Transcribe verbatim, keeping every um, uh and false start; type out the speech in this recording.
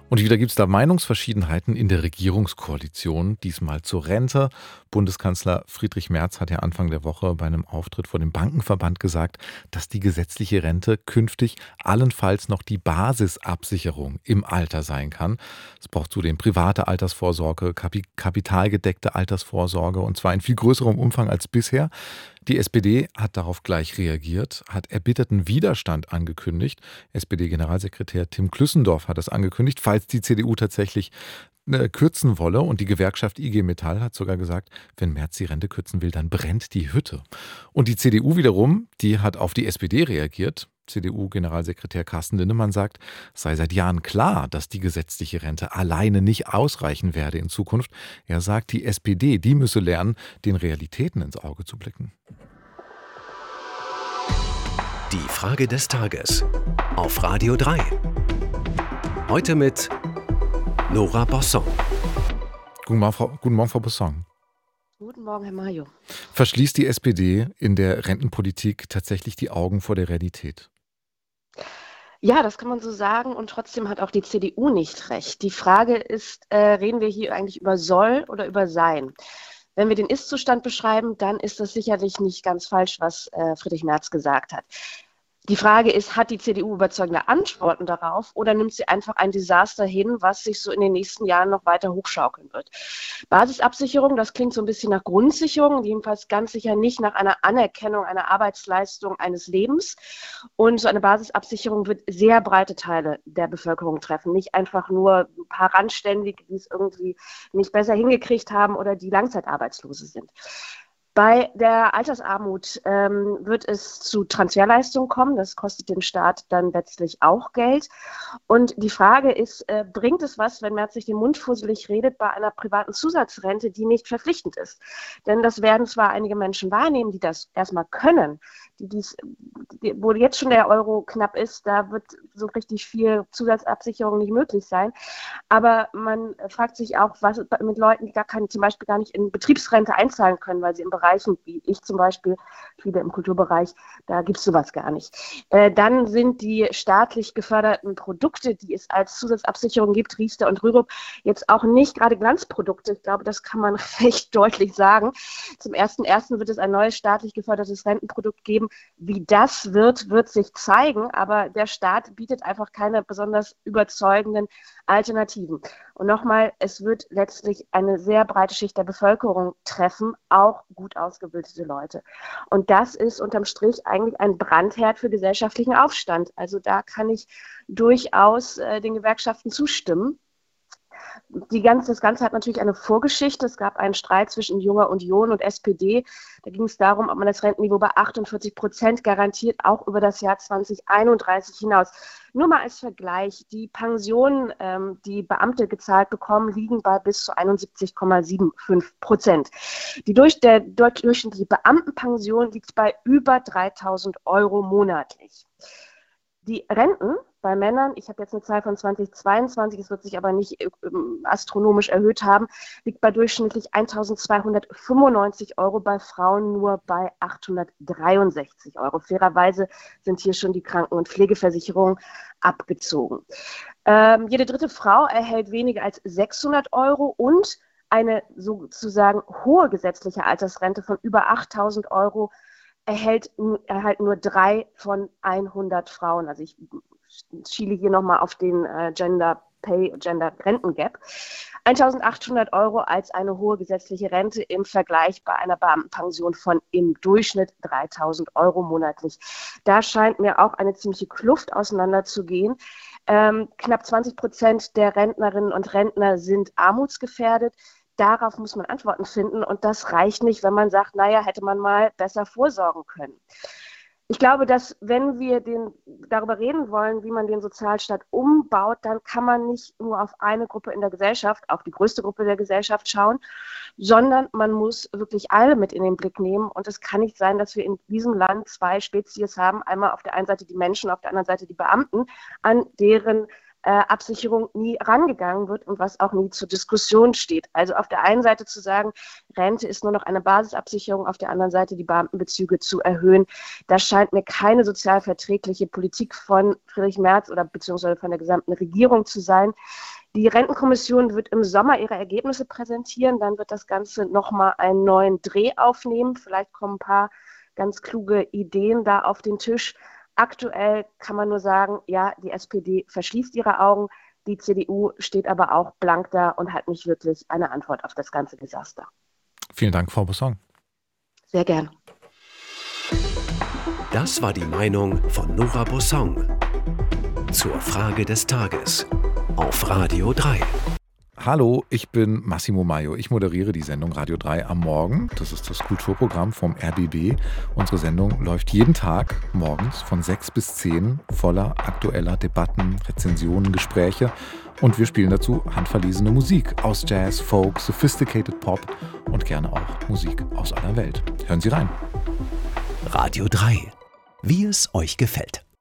Und wieder gibt es da Meinungsverschiedenheiten in der Regierungskoalition, diesmal zur Rente. Bundeskanzler Friedrich Merz hat ja Anfang der Woche bei einem Auftritt vor dem Bankenverband gesagt, dass die gesetzliche Rente künftig allenfalls noch die Basisabsicherung im Alter sein kann. Es braucht zudem private Altersvorsorge, kapi- kapitalgedeckte Altersvorsorge und zwar in viel größerem Umfang als bisher. Die S P D hat darauf gleich reagiert, hat erbitterten Widerstand angekündigt. S P D-Generalsekretär Tim Klüssendorf hat das angekündigt, falls die C D U tatsächlich äh, kürzen wolle. Und die Gewerkschaft I G Metall hat sogar gesagt, wenn Merz die Rente kürzen will, dann brennt die Hütte. Und die C D U wiederum, die hat auf die S P D reagiert. C D U-Generalsekretär Carsten Linnemann sagt, es sei seit Jahren klar, dass die gesetzliche Rente alleine nicht ausreichen werde in Zukunft. Er sagt, die S P D, die müsse lernen, den Realitäten ins Auge zu blicken. Die Frage des Tages auf Radio drei. Heute mit Nora Bosson. Guten Morgen, Frau, guten Morgen, Frau Bosson. Guten Morgen, Herr Majo. Verschließt die S P D in der Rentenpolitik tatsächlich die Augen vor der Realität? Ja, das kann man so sagen und trotzdem hat auch die C D U nicht recht. Die Frage ist, äh, reden wir hier eigentlich über soll oder über sein? Wenn wir den Ist-Zustand beschreiben, dann ist das sicherlich nicht ganz falsch, was äh, Friedrich Merz gesagt hat. Die Frage ist, hat die C D U überzeugende Antworten darauf oder nimmt sie einfach ein Desaster hin, was sich so in den nächsten Jahren noch weiter hochschaukeln wird? Basisabsicherung, das klingt so ein bisschen nach Grundsicherung, jedenfalls ganz sicher nicht nach einer Anerkennung einer Arbeitsleistung eines Lebens. Und so eine Basisabsicherung wird sehr breite Teile der Bevölkerung treffen, nicht einfach nur ein paar Randständige, die es irgendwie nicht besser hingekriegt haben oder die Langzeitarbeitslose sind. Bei der Altersarmut ähm, wird es zu Transferleistungen kommen. Das kostet den Staat dann letztlich auch Geld. Und die Frage ist, äh, bringt es was, wenn Merz sich den Mund fusselig redet bei einer privaten Zusatzrente, die nicht verpflichtend ist? Denn das werden zwar einige Menschen wahrnehmen, die das erstmal können, die dies, die, wo jetzt schon der Euro knapp ist, da wird so richtig viel Zusatzabsicherung nicht möglich sein. Aber man fragt sich auch, was mit Leuten, die gar keine, zum Beispiel gar nicht in Betriebsrente einzahlen können, weil sie im Bereichen, wie ich zum Beispiel, viele im Kulturbereich, da gibt es sowas gar nicht. Äh, dann sind die staatlich geförderten Produkte, die es als Zusatzabsicherung gibt, Riester und Rürup, jetzt auch nicht gerade Glanzprodukte. Ich glaube, das kann man recht deutlich sagen. Zum ersten ersten wird es ein neues staatlich gefördertes Rentenprodukt geben. Wie das wird, wird sich zeigen, aber der Staat bietet einfach keine besonders überzeugenden Alternativen. Und nochmal, es wird letztlich eine sehr breite Schicht der Bevölkerung treffen, auch gut ausgebildete Leute. Und das ist unterm Strich eigentlich ein Brandherd für gesellschaftlichen Aufstand. Also da kann ich durchaus äh, den Gewerkschaften zustimmen. Die ganze, das Ganze hat natürlich eine Vorgeschichte. Es gab einen Streit zwischen Junger Union und S P D. Da ging es darum, ob man das Rentenniveau bei achtundvierzig Prozent garantiert, auch über das Jahr zweitausendeinunddreißig hinaus. Nur mal als Vergleich, die Pensionen, ähm, die Beamte gezahlt bekommen, liegen bei bis zu einundsiebzig Komma fünfundsiebzig Prozent. Die durch, der durchschnittliche Beamtenpension liegt bei über dreitausend Euro monatlich. Die Renten bei Männern, ich habe jetzt eine Zahl von zweitausendzweiundzwanzig, es wird sich aber nicht ähm, astronomisch erhöht haben, liegt bei durchschnittlich eintausendzweihundertfünfundneunzig Euro, bei Frauen nur bei achthundertdreiundsechzig Euro. Fairerweise sind hier schon die Kranken- und Pflegeversicherungen abgezogen. Ähm, jede dritte Frau erhält weniger als sechshundert Euro und eine sozusagen hohe gesetzliche Altersrente von über achttausend Euro erhält, erhalten nur drei von hundert Frauen. Also ich schiele hier nochmal auf den äh, Gender Pay, Gender Renten Gap. eintausendachthundert Euro als eine hohe gesetzliche Rente im Vergleich bei einer Beamtenpension von im Durchschnitt dreitausend Euro monatlich. Da scheint mir auch eine ziemliche Kluft auseinanderzugehen. Ähm, knapp zwanzig Prozent der Rentnerinnen und Rentner sind armutsgefährdet. Darauf muss man Antworten finden und das reicht nicht, wenn man sagt, naja, hätte man mal besser vorsorgen können. Ich glaube, dass wenn wir den, darüber reden wollen, wie man den Sozialstaat umbaut, dann kann man nicht nur auf eine Gruppe in der Gesellschaft, auf die größte Gruppe der Gesellschaft schauen, sondern man muss wirklich alle mit in den Blick nehmen. Und es kann nicht sein, dass wir in diesem Land zwei Spezies haben, einmal auf der einen Seite die Menschen, auf der anderen Seite die Beamten, an deren äh, Absicherung nie rangegangen wird und was auch nie zur Diskussion steht. Also auf der einen Seite zu sagen, Rente ist nur noch eine Basisabsicherung, auf der anderen Seite die Beamtenbezüge zu erhöhen, das scheint mir keine sozialverträgliche Politik von Friedrich Merz oder beziehungsweise von der gesamten Regierung zu sein. Die Rentenkommission wird im Sommer ihre Ergebnisse präsentieren, dann wird das Ganze nochmal einen neuen Dreh aufnehmen. Vielleicht kommen ein paar ganz kluge Ideen da auf den Tisch. Aktuell kann man nur sagen, ja, die S P D verschließt ihre Augen, die C D U steht aber auch blank da und hat nicht wirklich eine Antwort auf das ganze Desaster. Vielen Dank, Frau Bosson. Sehr gern. Das war die Meinung von Nora Bosson zur Frage des Tages auf Radio drei. Hallo, ich bin Massimo Maio. Ich moderiere die Sendung Radio drei am Morgen. Das ist das Kulturprogramm vom R B B. Unsere Sendung läuft jeden Tag morgens von sechs bis zehn voller aktueller Debatten, Rezensionen, Gespräche. Und wir spielen dazu handverlesene Musik aus Jazz, Folk, Sophisticated Pop und gerne auch Musik aus aller Welt. Hören Sie rein. Radio drei. Wie es euch gefällt.